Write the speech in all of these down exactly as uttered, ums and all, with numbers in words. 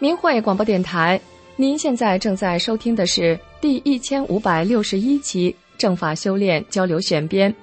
明慧广播电台，您现在正在收听的是第一千五百六十一期正法修炼交流选编。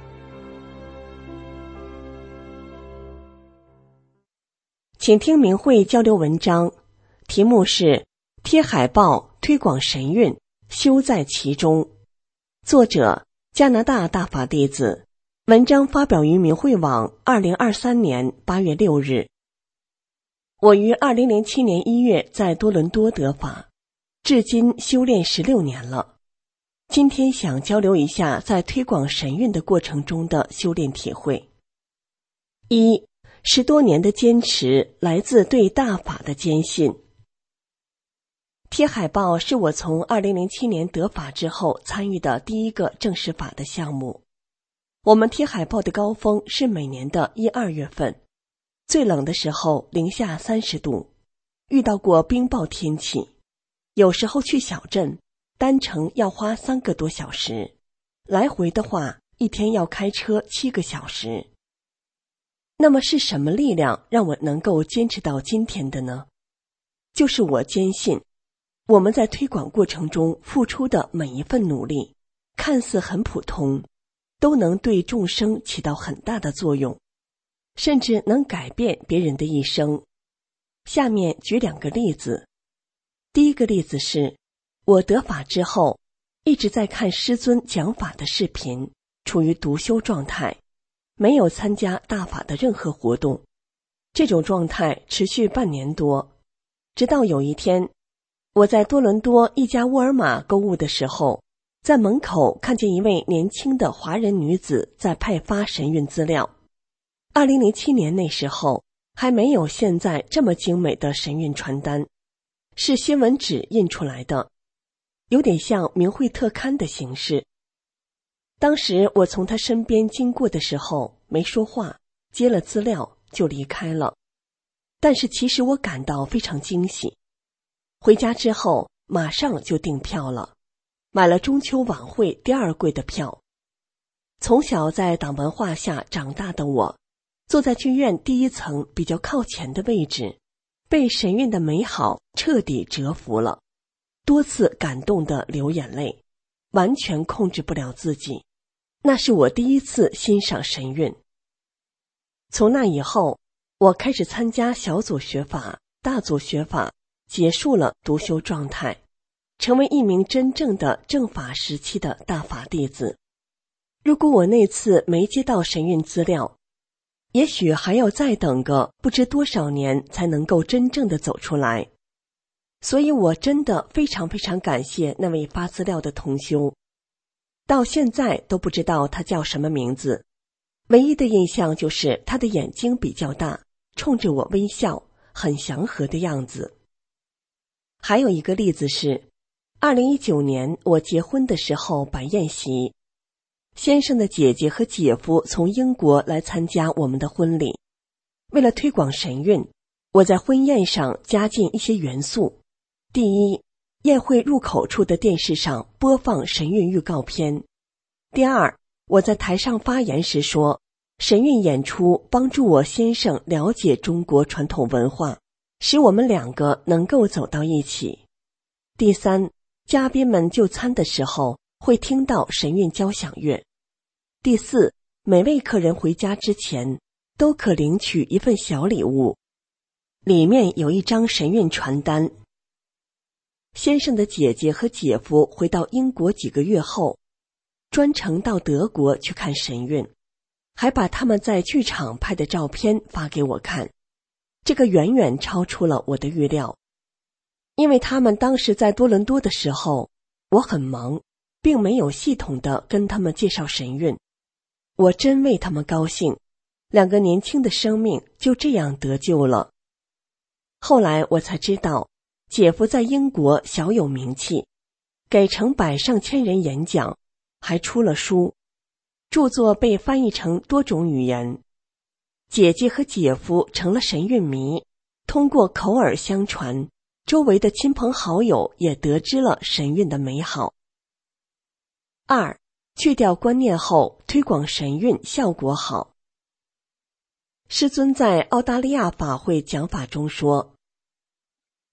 请听明慧交流文章，题目是贴海报推广神韵，修在其中。作者加拿大大法弟子，文章发表于明慧网二零二三年八月六日。我于二零零七年一月在多伦多得法，至今修炼十六年了。今天想交流一下在推广神韵的过程中的修炼体会。一，十多年的坚持来自对大法的坚信。贴海报是我从二零零七年得法之后参与的第一个正式法的项目。我们贴海报的高峰是每年的一二月份，最冷的时候零下三十度，遇到过冰雹天气，有时候去小镇，单程要花三个多小时，来回的话一天要开车七个小时。那么是什么力量让我能够坚持到今天的呢？就是我坚信，我们在推广过程中付出的每一份努力，看似很普通，都能对众生起到很大的作用，甚至能改变别人的一生。下面举两个例子。第一个例子是，我得法之后，一直在看师尊讲法的视频，处于独修状态，没有参加大法的任何活动。这种状态持续半年多，直到有一天，我在多伦多一家沃尔玛购物的时候，在门口看见一位年轻的华人女子在派发神韵资料。二零零七年那时候还没有现在这么精美的神韵传单，是新闻纸印出来的，有点像明慧特刊的形式。当时我从她身边经过的时候没说话，接了资料就离开了。但是其实我感到非常惊喜。回家之后马上就订票了，买了中秋晚会第二柜的票。从小在党文化下长大的我，坐在剧院第一层比较靠前的位置，被神韵的美好彻底折服了，多次感动地流眼泪，完全控制不了自己。那是我第一次欣赏神韵。从那以后，我开始参加小组学法、大组学法，结束了独修状态，成为一名真正的正法时期的大法弟子。如果我那次没接到神韵资料，也许还要再等个不知多少年才能够真正的走出来。所以我真的非常非常感谢那位发资料的同修，到现在都不知道他叫什么名字，唯一的印象就是他的眼睛比较大，冲着我微笑，很祥和的样子。还有一个例子是，二零一九年我结婚的时候摆宴席，先生的姐姐和姐夫从英国来参加我们的婚礼。为了推广神韵，我在婚宴上加进一些元素。第一，宴会入口处的电视上播放神韵预告片。第二，我在台上发言时说，神韵演出帮助我先生了解中国传统文化，使我们两个能够走到一起。第三，嘉宾们就餐的时候会听到神韵交响乐。第四，每位客人回家之前都可领取一份小礼物，里面有一张神韵传单。先生的姐姐和姐夫回到英国几个月后，专程到德国去看神韵，还把他们在剧场拍的照片发给我看。这个远远超出了我的预料，因为他们当时在多伦多的时候，我很忙，并没有系统地跟他们介绍神韵。我真为他们高兴，两个年轻的生命就这样得救了。后来我才知道，姐夫在英国小有名气，给成百上千人演讲，还出了书，著作被翻译成多种语言。姐姐和姐夫成了神韵迷，通过口耳相传，周围的亲朋好友也得知了神韵的美好。二，去掉观念后推广神韵效果好。师尊在澳大利亚法会讲法中说，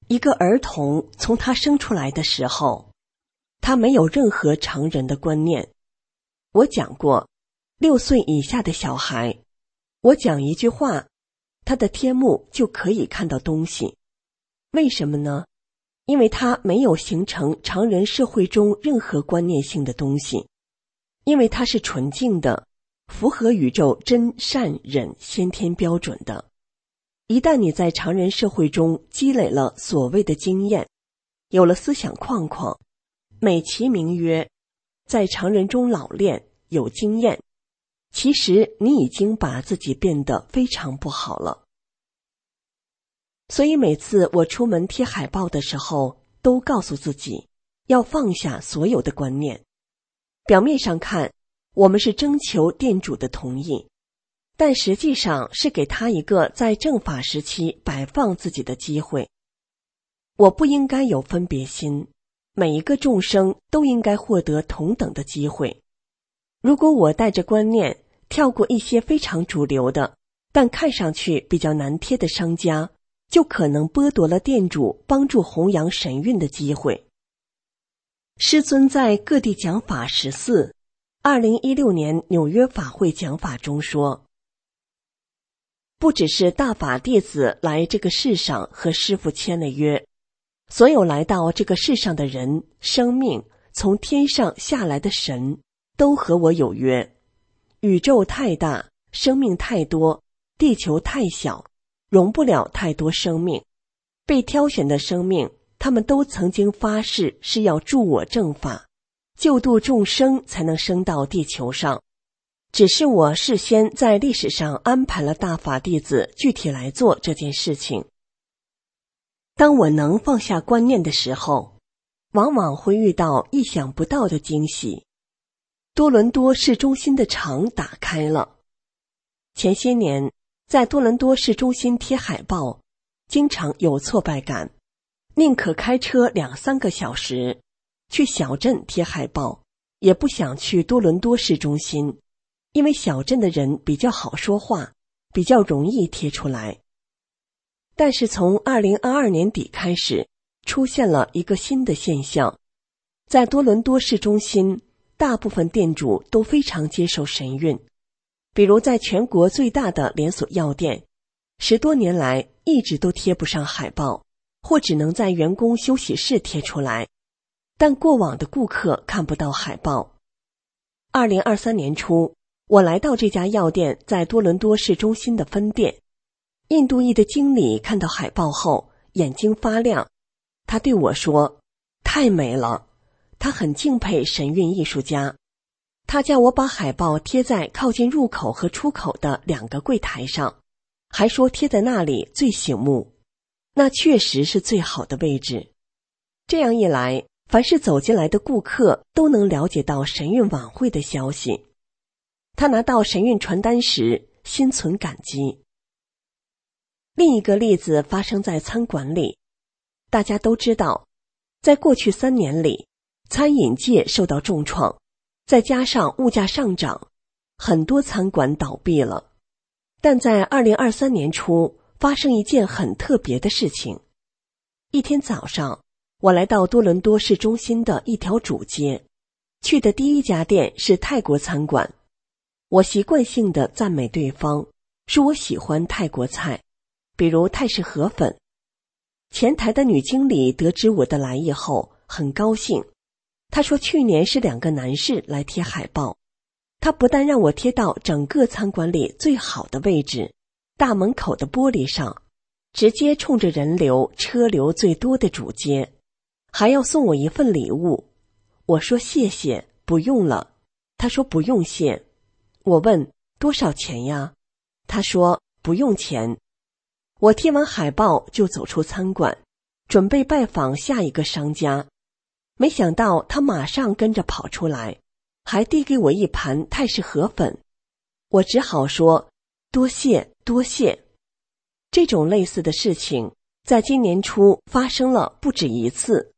一个儿童从他生出来的时候，他没有任何常人的观念。我讲过，六岁以下的小孩，我讲一句话，他的天目就可以看到东西。为什么呢？因为他没有形成常人社会中任何观念性的东西，因为他是纯净的，符合宇宙真善忍先天标准的。一旦你在常人社会中积累了所谓的经验，有了思想框框，美其名曰在常人中老练有经验，其实你已经把自己变得非常不好了。所以每次我出门贴海报的时候，都告诉自己要放下所有的观念。表面上看，我们是征求店主的同意，但实际上是给他一个在正法时期摆放自己的机会。我不应该有分别心，每一个众生都应该获得同等的机会。如果我带着观念跳过一些非常主流的，但看上去比较难贴的商家，就可能剥夺了店主帮助弘扬神韵的机会。师尊在各地讲法十四，二零一六年纽约法会讲法中说，不只是大法弟子来这个世上和师父签了约，所有来到这个世上的人，生命从天上下来的神都和我有约。宇宙太大，生命太多，地球太小，容不了太多生命。被挑选的生命，他们都曾经发誓是要助我正法，救度众生才能升到地球上。只是我事先在历史上安排了大法弟子具体来做这件事情。当我能放下观念的时候，往往会遇到意想不到的惊喜。多伦多市中心的场打开了。前些年在多伦多市中心贴海报，经常有挫败感，宁可开车两三个小时去小镇贴海报，也不想去多伦多市中心，因为小镇的人比较好说话，比较容易贴出来。但是从二零二二年底开始，出现了一个新的现象，在多伦多市中心，大部分店主都非常接受神韵。比如在全国最大的连锁药店，十多年来一直都贴不上海报，或只能在员工休息室贴出来，但过往的顾客看不到海报。二零二三年初，我来到这家药店在多伦多市中心的分店，印度裔的经理看到海报后眼睛发亮，他对我说，太美了，他很敬佩神韵艺术家。他叫我把海报贴在靠近入口和出口的两个柜台上，还说贴在那里最醒目，那确实是最好的位置。这样一来，凡是走进来的顾客都能了解到神韵晚会的消息。他拿到神韵传单时心存感激。另一个例子发生在餐馆里。大家都知道，在过去三年里，餐饮界受到重创，再加上物价上涨，很多餐馆倒闭了。但在二零二三年初，发生一件很特别的事情。一天早上，我来到多伦多市中心的一条主街，去的第一家店是泰国餐馆。我习惯性地赞美对方，说我喜欢泰国菜，比如泰式河粉。前台的女经理得知我的来意后很高兴，她说去年是两个男士来贴海报，她不但让我贴到整个餐馆里最好的位置，大门口的玻璃上，直接冲着人流车流最多的主街，还要送我一份礼物。我说谢谢，不用了。她说不用谢。我问多少钱呀？她说不用钱。我贴完海报就走出餐馆，准备拜访下一个商家，没想到他马上跟着跑出来，还递给我一盘泰式河粉。我只好说多谢多谢。这种类似的事情在今年初发生了不止一次。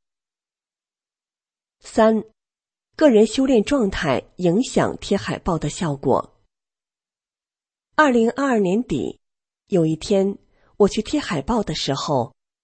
三、个人修炼状态影响贴海报的效果。二零二二年底，有一天我去贴海报的时候，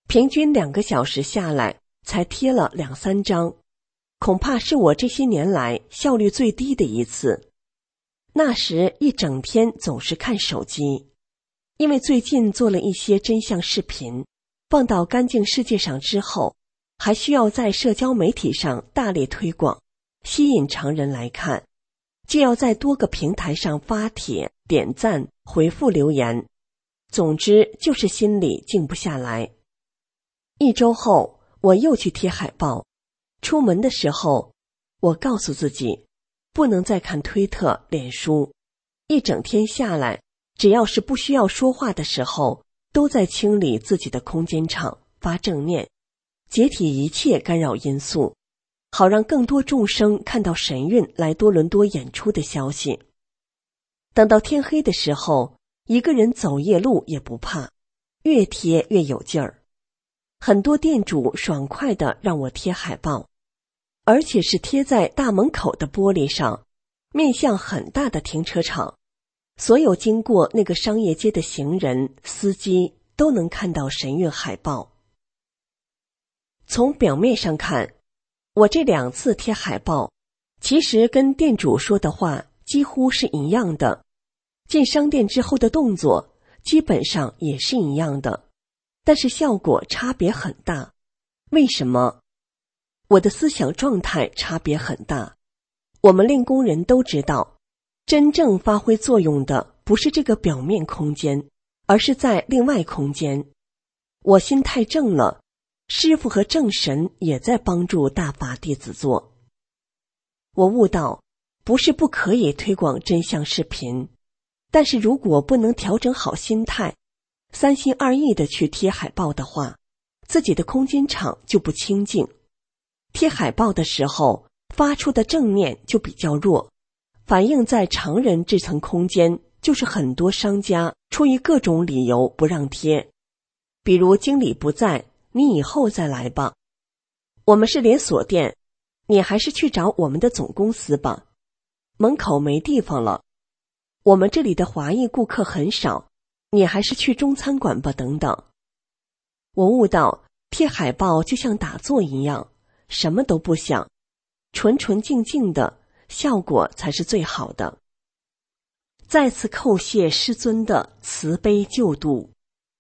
平均两个小时下来才贴了两三张，恐怕是我这些年来效率最低的一次。那时一整天总是看手机，因为最近做了一些真相视频，放到干净世界上之后，还需要在社交媒体上大力推广，吸引常人来看，就要在多个平台上发帖、点赞、回复留言，总之就是心里静不下来。一周后，我又去贴海报。出门的时候，我告诉自己，不能再看推特、脸书，一整天下来，只要是不需要说话的时候，都在清理自己的空间场，发正念，解体一切干扰因素，好让更多众生看到神韵来多伦多演出的消息。等到天黑的时候，一个人走夜路也不怕，越贴越有劲儿。很多店主爽快地让我贴海报，而且是贴在大门口的玻璃上，面向很大的停车场，所有经过那个商业街的行人、司机都能看到神韵海报。从表面上看，我这两次贴海报，其实跟店主说的话几乎是一样的，进商店之后的动作基本上也是一样的。但是效果差别很大。为什么？我的思想状态差别很大。我们练功人都知道，真正发挥作用的不是这个表面空间，而是在另外空间。我心态正了，师父和正神也在帮助大法弟子做。我悟到，不是不可以推广真相视频，但是如果不能调整好心态，三心二意的去贴海报的话，自己的空间场就不清净。贴海报的时候，发出的正念就比较弱，反映在常人这层空间，就是很多商家出于各种理由不让贴，比如经理不在，你以后再来吧。我们是连锁店，你还是去找我们的总公司吧。门口没地方了，我们这里的华裔顾客很少，你还是去中餐馆吧，等等。我悟到，贴海报就像打坐一样，什么都不想，纯纯净净的，效果才是最好的。再次叩谢师尊的慈悲救度。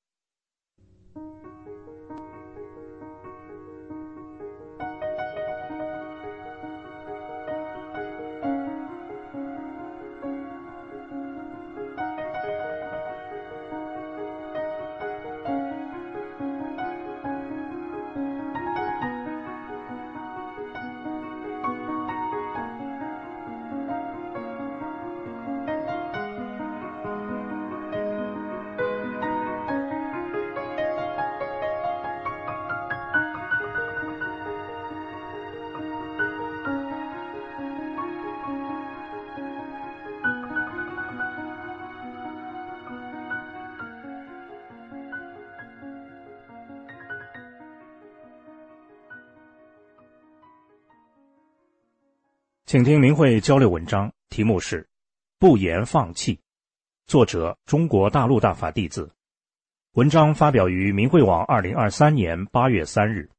请听明慧交流文章，题目是不言放弃，作者中国大陆大法弟子。文章发表于明慧网二零二三年八月三日。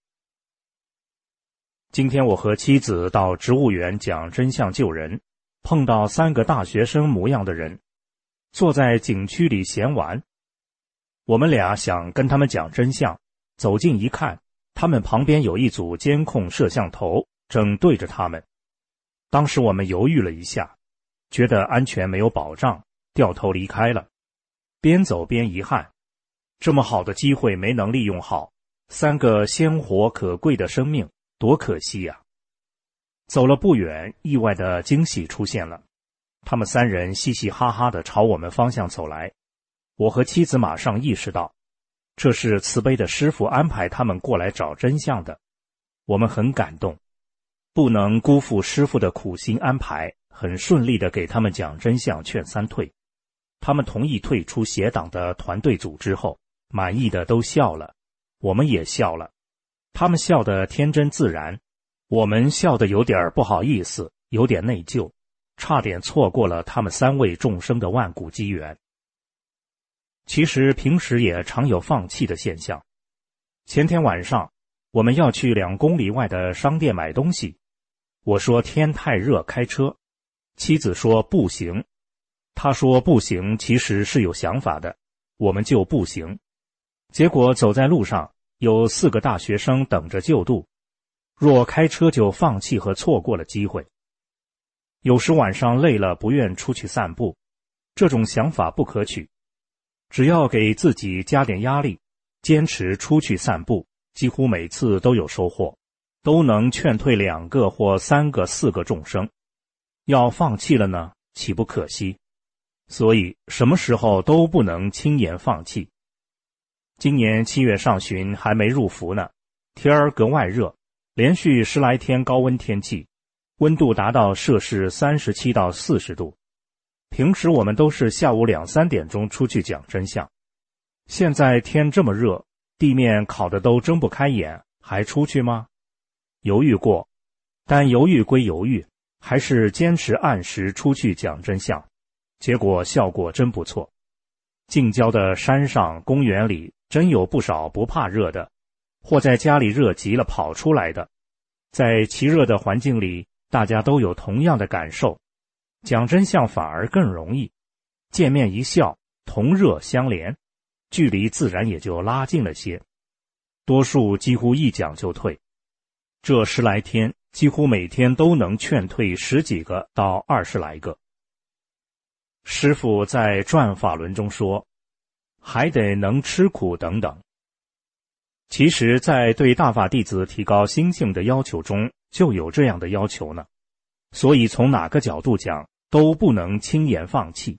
今天我和妻子到植物园讲真相救人，碰到三个大学生模样的人，坐在景区里闲玩。我们俩想跟他们讲真相，走近一看，他们旁边有一组监控摄像头，正对着他们。当时我们犹豫了一下，觉得安全没有保障，掉头离开了。边走边遗憾，这么好的机会没能利用好，三个鲜活可贵的生命，多可惜呀！走了不远，意外的惊喜出现了。他们三人嘻嘻哈哈地朝我们方向走来，我和妻子马上意识到，这是慈悲的师父安排他们过来找真相的。我们很感动，不能辜负师父的苦心安排，很顺利地给他们讲真相，劝三退。他们同意退出邪党的团队组织后，满意的都笑了，我们也笑了。他们笑得天真自然，我们笑得有点不好意思，有点内疚，差点错过了他们三位众生的万古机缘。其实平时也常有放弃的现象， 前天晚上我们要去两公里外的商店买东西，我说天太热开车，妻子说步行，他说步行其实是有想法的，我们就步行。结果走在路上有四个大学生等着就度，若开车就放弃和错过了机会。有时晚上累了不愿出去散步，这种想法不可取。只要给自己加点压力，坚持出去散步，几乎每次都有收获，都能劝退两个或三个四个众生。要放弃了呢，岂不可惜？所以什么时候都不能轻言放弃。今年七月上旬还没入伏呢，天儿格外热，连续十来天高温天气，温度达到摄氏三十七到四十度。平时我们都是下午两三点钟出去讲真相，现在天这么热，地面烤得都睁不开眼，还出去吗？犹豫过，但犹豫归犹豫，还是坚持按时出去讲真相，结果效果真不错。近郊的山上公园里真有不少不怕热的，或在家里热极了跑出来的。在其热的环境里，大家都有同样的感受，讲真相反而更容易，见面一笑，同热相连，距离自然也就拉近了些。多数几乎一讲就退，这十来天几乎每天都能劝退十几个到二十来个。师父在转法轮中说，还得能吃苦等等。其实在对大法弟子提高心性的要求中就有这样的要求呢，所以从哪个角度讲都不能轻言放弃。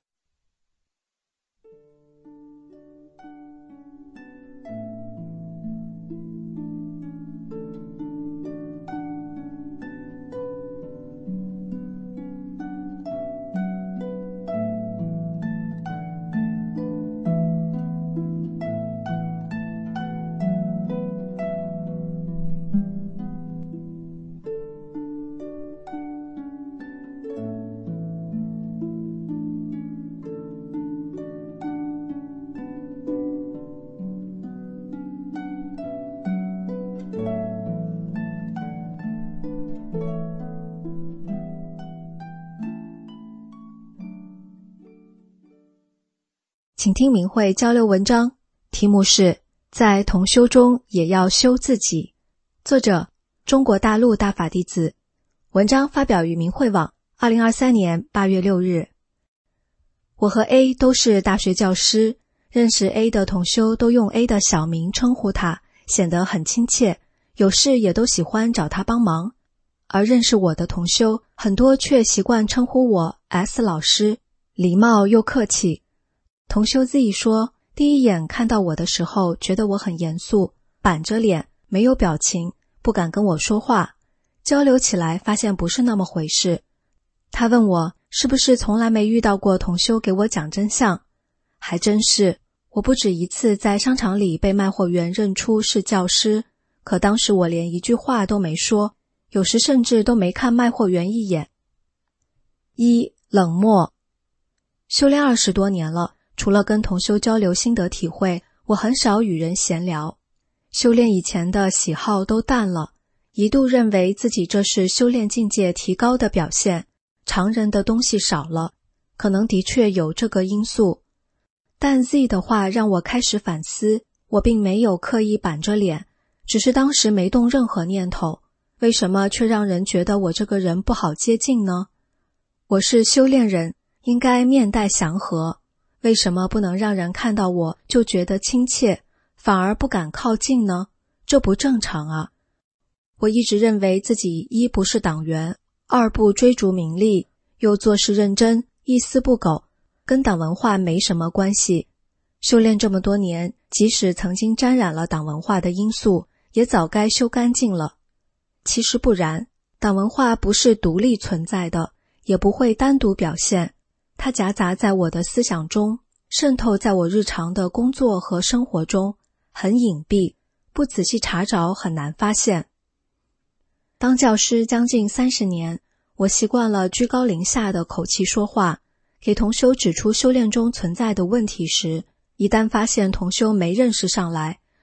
请听明慧交流文章，题目是在同修中也要修自己，作者中国大陆大法弟子，文章发表于明慧网二零二三年八月六日。我和 A 都是大学教师，认识 A 的同修都用 A 的小名称呼他，显得很亲切，有事也都喜欢找他帮忙。而认识我的同修很多却习惯称呼我 S 老师，礼貌又客气。同修 Z 说，第一眼看到我的时候觉得我很严肃，板着脸，没有表情，不敢跟我说话，交流起来发现不是那么回事。他问我是不是从来没遇到过同修给我讲真相，还真是，我不止一次在商场里被卖货员认出是教师，可当时我连一句话都没说，有时甚至都没看卖货员一眼。一、冷漠。修炼二十多年了，除了跟同修交流心得体会，我很少与人闲聊。修炼以前的喜好都淡了，一度认为自己这是修炼境界提高的表现，常人的东西少了，可能的确有这个因素。但 Z 的话让我开始反思，我并没有刻意板着脸，只是当时没动任何念头，为什么却让人觉得我这个人不好接近呢？我是修炼人，应该面带祥和，为什么不能让人看到我就觉得亲切，反而不敢靠近呢？这不正常啊！我一直认为自己一不是党员，二不追逐名利，又做事认真，一丝不苟，跟党文化没什么关系。修炼这么多年，即使曾经沾染了党文化的因素，也早该修干净了。其实不然，党文化不是独立存在的，也不会单独表现，它夹杂在我的思想中，渗透在我日常的工作和生活中，很隐蔽，不仔细查找很难发现。当教师将近三十年，我习惯了居高临下的口气说话，给同修指出修炼中存在的问题时，一旦发现同修没认识上来，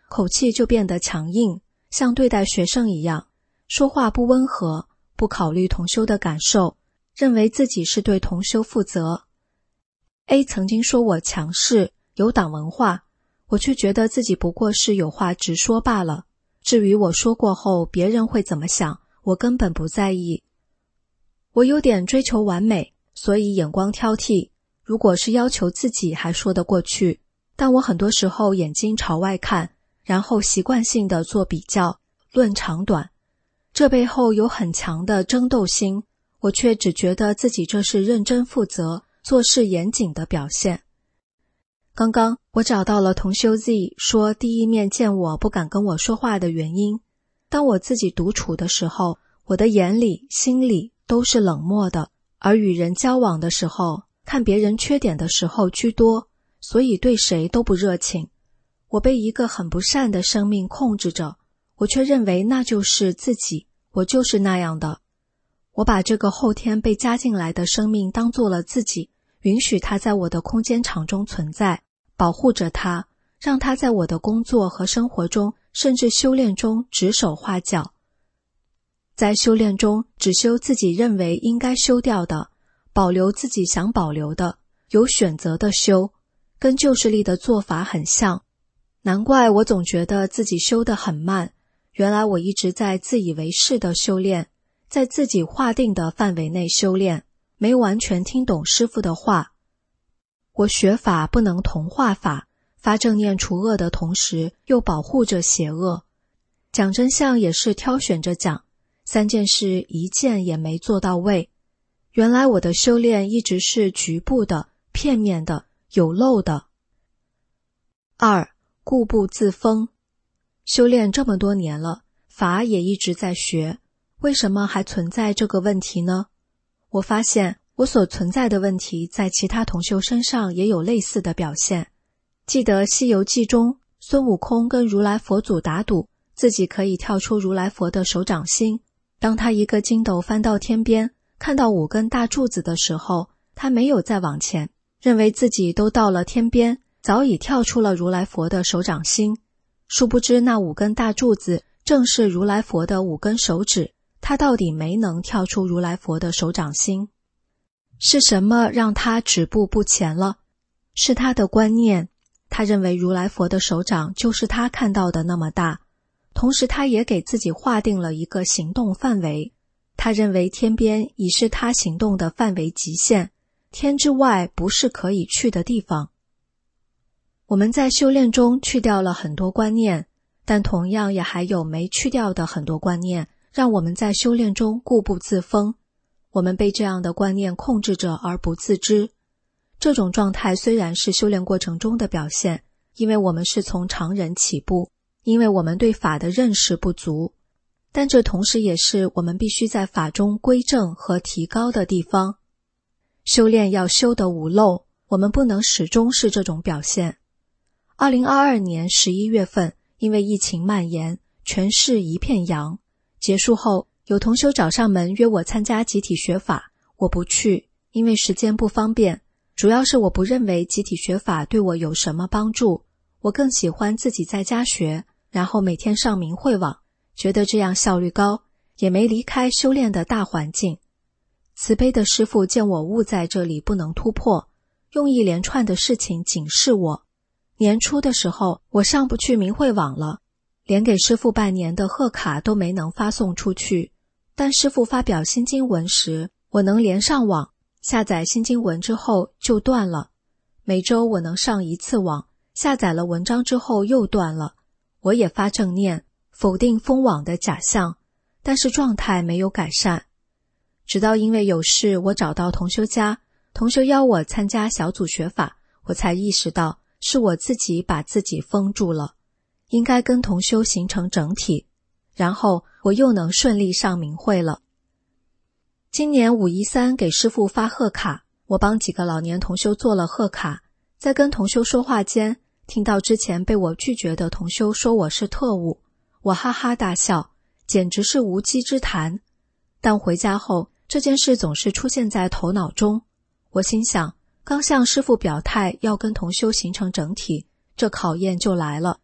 口气就变得强硬，像对待学生一样，说话不温和，不考虑同修的感受，认为自己是对同修负责。A 曾经说我强势，有党文化，我却觉得自己不过是有话直说罢了。至于我说过后别人会怎么想，我根本不在意。我有点追求完美，所以眼光挑剔，如果是要求自己还说得过去，但我很多时候眼睛朝外看，然后习惯性地做比较，论长短。这背后有很强的争斗心，我却只觉得自己这是认真负责、做事严谨的表现。刚刚我找到了同修 Z 说第一面见我不敢跟我说话的原因。当我自己独处的时候，我的眼里、心里都是冷漠的，而与人交往的时候，看别人缺点的时候居多，所以对谁都不热情。我被一个很不善的生命控制着，我却认为那就是自己，我就是那样的。我把这个后天被加进来的生命当做了自己，允许它在我的空间场中存在，保护着它，让它在我的工作和生活中，甚至修炼中指手画脚。在修炼中，只修自己认为应该修掉的，保留自己想保留的，有选择的修，跟旧势力的做法很像。难怪我总觉得自己修得很慢，原来我一直在自以为是的修炼，在自己划定的范围内修炼，没完全听懂师父的话。我学法不能同化法，发正念除恶的同时，又保护着邪恶。讲真相也是挑选着讲，三件事一件也没做到位。原来我的修炼一直是局部的、片面的、有漏的。二，固步自封。修炼这么多年了，法也一直在学，为什么还存在这个问题呢？我发现我所存在的问题在其他同修身上也有类似的表现。记得《西游记》中，孙悟空跟如来佛祖打赌，自己可以跳出如来佛的手掌心。当他一个筋斗翻到天边，看到五根大柱子的时候，他没有再往前，认为自己都到了天边，早已跳出了如来佛的手掌心。殊不知那五根大柱子正是如来佛的五根手指，他到底没能跳出如来佛的手掌心。是什么让他止步不前了？是他的观念，他认为如来佛的手掌就是他看到的那么大，同时他也给自己划定了一个行动范围，他认为天边已是他行动的范围极限，天之外不是可以去的地方。我们在修炼中去掉了很多观念，但同样也还有没去掉的很多观念，让我们在修炼中固步自封。我们被这样的观念控制着而不自知。这种状态虽然是修炼过程中的表现，因为我们是从常人起步，因为我们对法的认识不足，但这同时也是我们必须在法中归正和提高的地方。修炼要修得无漏，我们不能始终是这种表现。二零二二年十一月份，因为疫情蔓延，全市一片阳。结束后，有同修找上门约我参加集体学法，我不去，因为时间不方便，主要是我不认为集体学法对我有什么帮助，我更喜欢自己在家学，然后每天上明慧网，觉得这样效率高，也没离开修炼的大环境。慈悲的师父见我误在这里不能突破，用一连串的事情警示我。年初的时候，我上不去明慧网了，连给师父拜年的贺卡都没能发送出去。但师父发表新经文时，我能连上网，下载新经文之后就断了。每周我能上一次网，下载了文章之后又断了。我也发正念，否定封网的假象，但是状态没有改善。直到因为有事，我找到同修家，同修邀我参加小组学法，我才意识到是我自己把自己封住了，应该跟同修形成整体，然后我又能顺利上明慧了。今年五一三给师父发贺卡，我帮几个老年同修做了贺卡，在跟同修说话间，听到之前被我拒绝的同修说我是特务，我哈哈大笑，简直是无稽之谈。但回家后，这件事总是出现在头脑中，我心想，刚向师父表态要跟同修形成整体，这考验就来了。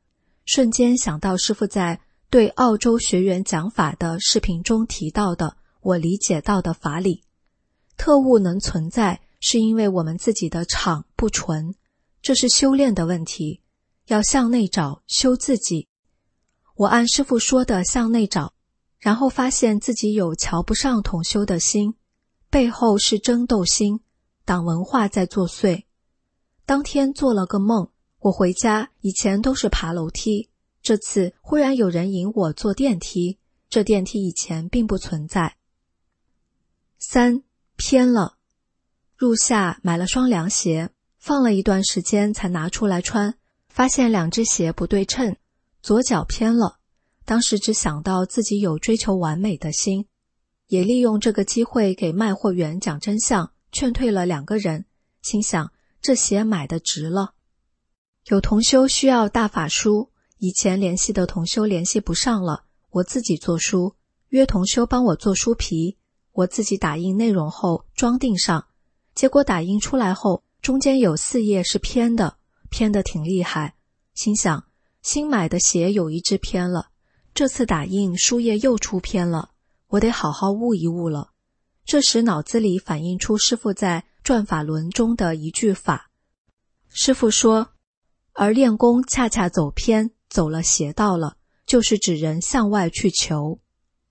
瞬间想到师父在对澳洲学员讲法的视频中提到的我理解到的法理。特务能存在，是因为我们自己的场不纯，这是修炼的问题，要向内找，修自己。我按师父说的向内找，然后发现自己有瞧不上同修的心，背后是争斗心，党文化在作祟。当天做了个梦，我回家以前都是爬楼梯，这次忽然有人引我坐电梯，这电梯以前并不存在。三，偏了。入夏买了双凉鞋，放了一段时间才拿出来穿，发现两只鞋不对称，左脚偏了。当时只想到自己有追求完美的心，也利用这个机会给卖货员讲真相，劝退了两个人，心想这鞋买的值了。有同修需要大法书，以前联系的同修联系不上了，我自己做书，约同修帮我做书皮，我自己打印内容后装订上，结果打印出来后中间有四页是偏的，偏的挺厉害，心想新买的鞋有一只偏了，这次打印书页又出偏了，我得好好悟一悟了。这时脑子里反映出师父在转法轮中的一句法，师父说，而练功恰恰走偏，走了邪道了，就是指人向外去求。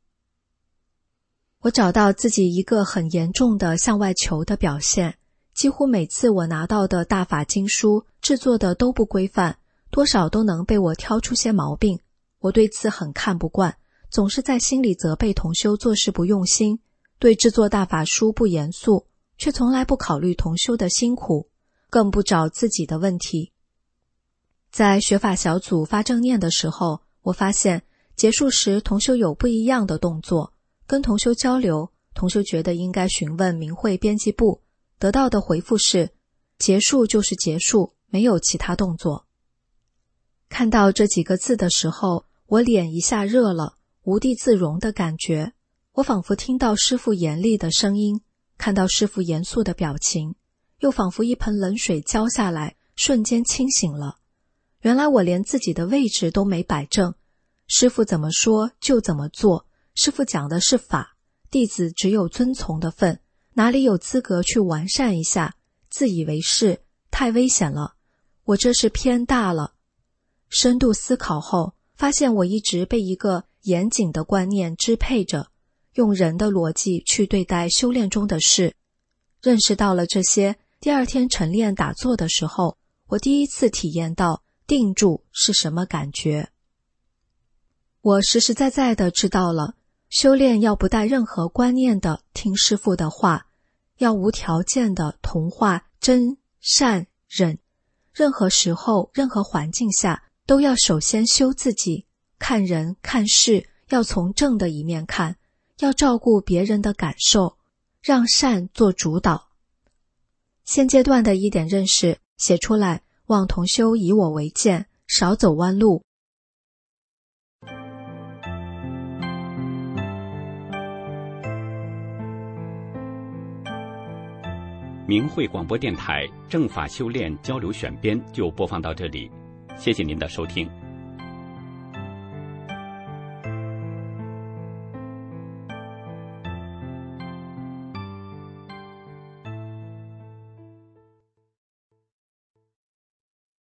我找到自己一个很严重的向外求的表现，几乎每次我拿到的大法经书制作的都不规范，多少都能被我挑出些毛病，我对此很看不惯，总是在心里责备同修做事不用心，对制作大法书不严肃，却从来不考虑同修的辛苦，更不找自己的问题。在学法小组发正念的时候，我发现结束时同修有不一样的动作，跟同修交流，同修觉得应该询问明慧编辑部，得到的回复是结束就是结束，没有其他动作。看到这几个字的时候，我脸一下热了，无地自容的感觉，我仿佛听到师父严厉的声音，看到师父严肃的表情，又仿佛一盆冷水浇下来，瞬间清醒了。原来我连自己的位置都没摆正，师父怎么说就怎么做，师父讲的是法，弟子只有遵从的份，哪里有资格去完善一下，自以为是，太危险了，我这是偏大了。深度思考后，发现我一直被一个严谨的观念支配着，用人的逻辑去对待修炼中的事。认识到了这些，第二天晨练打坐的时候，我第一次体验到定住是什么感觉。我实实在在地知道了，修炼要不带任何观念的听师父的话，要无条件的同化真善忍，任何时候任何环境下都要首先修自己，看人看事要从正的一面看，要照顾别人的感受，让善做主导。现阶段的一点认识写出来，望同修以我为鉴，少走弯路。 明慧广播电台正法修炼交流选编就播放到这里，谢谢您的收听。